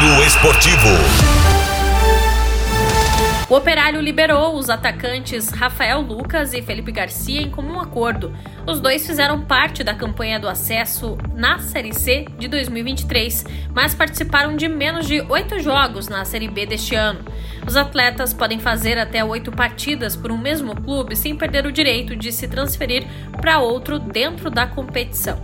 Giro Esportivo. O Operário liberou os atacantes Rafael Lucas e Felipe Garcia em comum acordo. Os dois fizeram parte da campanha do acesso na Série C de 2023, mas participaram de menos de 8 jogos na Série B deste ano. Os atletas podem fazer até 8 partidas por um mesmo clube sem perder o direito de se transferir para outro dentro da competição.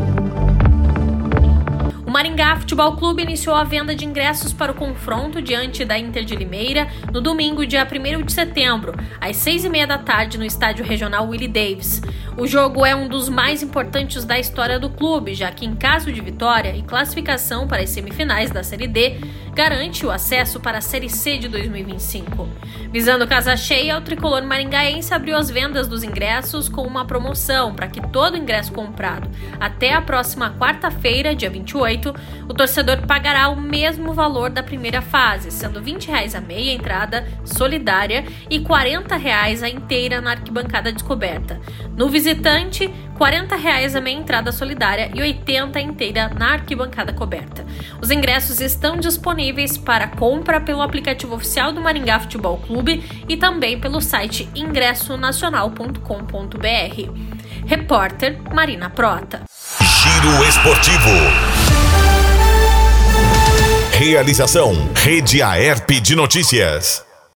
O Maringá Futebol Clube iniciou a venda de ingressos para o confronto diante da Inter de Limeira no domingo, dia 1º de setembro, às 6h30 da tarde no Estádio Regional Willie Davis. O jogo é um dos mais importantes da história do clube, já que em caso de vitória e classificação para as semifinais da Série D, garante o acesso para a Série C de 2025. Visando casa cheia, o tricolor maringaense abriu as vendas dos ingressos com uma promoção para que todo ingresso comprado até a próxima quarta-feira, dia 28, o torcedor pagará o mesmo valor da primeira fase, sendo R$ 20 a meia entrada solidária e R$ 40 a inteira na arquibancada descoberta. No visitante, R$ 40 a meia entrada solidária e R$ 80 a inteira na arquibancada coberta. Os ingressos estão disponíveis para compra pelo aplicativo oficial do Maringá Futebol Clube e também pelo site ingressonacional.com.br. Repórter Marina Prota. Giro Esportivo. Realização: Rede Aerp de Notícias.